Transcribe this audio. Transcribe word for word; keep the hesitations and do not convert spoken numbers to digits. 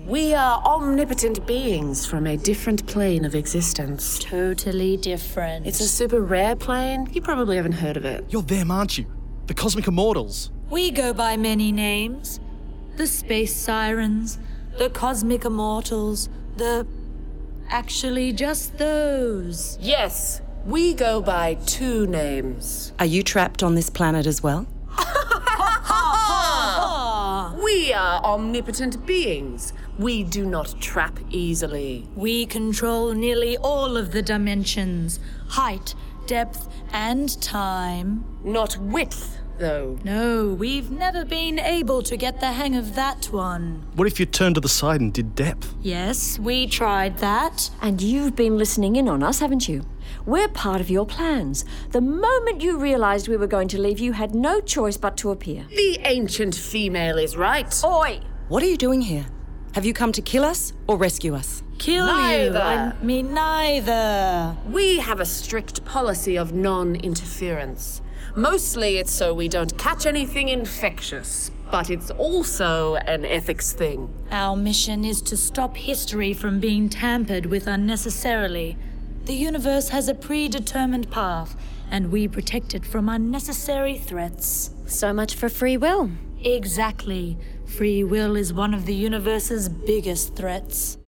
We are omnipotent beings from a different plane of existence. Totally different. It's a super rare plane. You probably haven't heard of it. You're them, aren't you? The Cosmic Immortals. We go by many names. The Space Sirens, the Cosmic Immortals, the... Actually, just those. Yes, we go by two names. Are you trapped on this planet as well? We are omnipotent beings. We do not trap easily. We control nearly all of the dimensions. Height, depth, and time. Not width, though. No, we've never been able to get the hang of that one. What if you turned to the side and did depth? Yes, we tried that. And you've been listening in on us, haven't you? We're part of your plans. The moment you realised we were going to leave, you had no choice but to appear. The ancient female is right. Oi! What are you doing here? Have you come to kill us or rescue us? Kill Neither. you. I mean, neither. We have a strict policy of non-interference. Mostly it's so we don't catch anything infectious, but it's also an ethics thing. Our mission is to stop history from being tampered with unnecessarily. The universe has a predetermined path, and we protect it from unnecessary threats. So much for free will. Exactly. Free will is one of the universe's biggest threats.